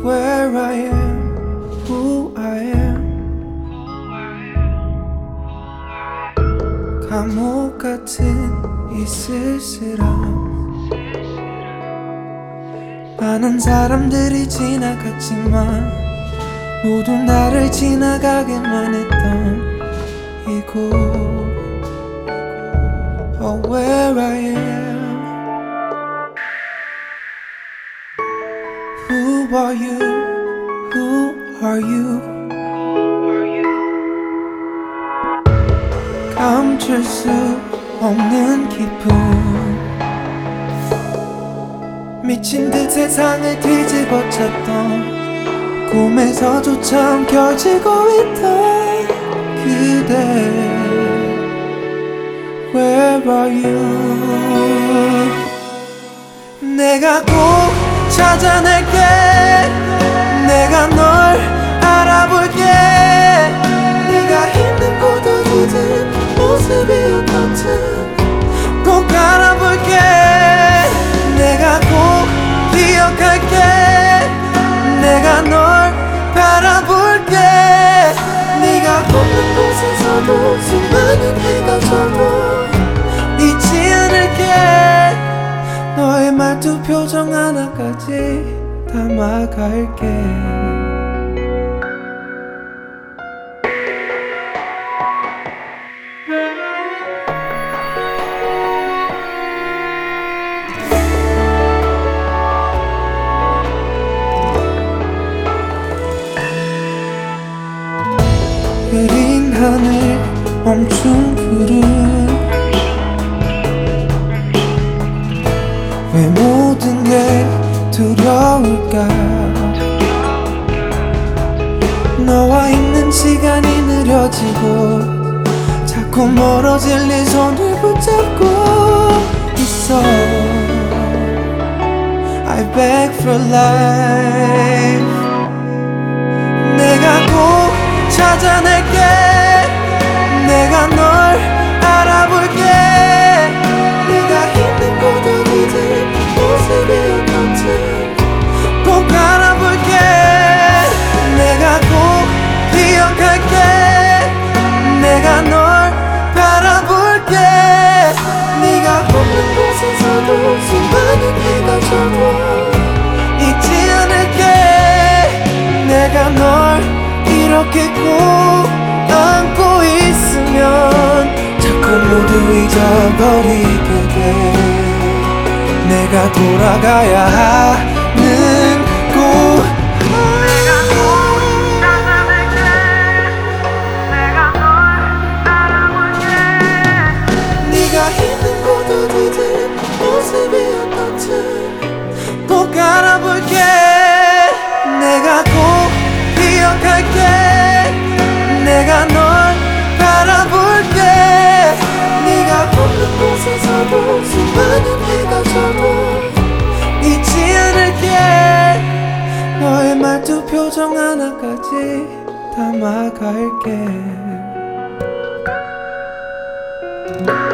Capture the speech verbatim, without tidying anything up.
where I am, who I am. 감옥 같은 이 쓸쓸함. 많은 사람들이 지나갔지만 모두 나를 지나가게만 했던 이곳. Oh, where I am. Who are you? Who are you? 감출 수 없는 기쁨. 미친 듯 세상을 뒤집어 쳤던 꿈에서조차 엉켜지고 있던 그대. Where are you? 내가 꼭 찾아낼게. 내가 널 알아볼게. 네가 있는 곳 어디든 모습이 어떻든 꼭 알아볼게. 내가 꼭 기억할게. 내가 널 바라볼게. 네가 없는 곳에서도 수많은 해가 져도 잊지 않을게. 너의 말투 표정 하나까지 담아갈게. 흐린 하늘 멈춘 구름. 왜 모든 게 두려울까. 너와 있는 시간이 느려지고 자꾸 멀어질 네 손을 붙잡고 있어. I beg for life. 내가 꼭 찾아낼게. 내가 널 알아볼게. 네가 있는 곳 어디든 모습이 어떻든 꼭 알아볼게. 내가 꼭 기억할게. 내가 널 바라볼게. 네가 없는 곳에서도 수많은 해가 져도 잊지 않을게. 내가 널 이렇게 꼭 안고 있으면 자꾸 모두 잊어버리게 돼. 내가 돌아가야 하는 곳. 내가 꼭 찾아낼게. 내가 널 알아볼게. 네가 있는 곳 어디든 모습이 어떻든 꼭 알아볼게. 내가 꼭 기억할게. 내가 널 바라볼게. 네가 없는 곳에서도 수많은 해가 져도 잊지 않을게. 너의 말투 표정 하나까지 담아갈게.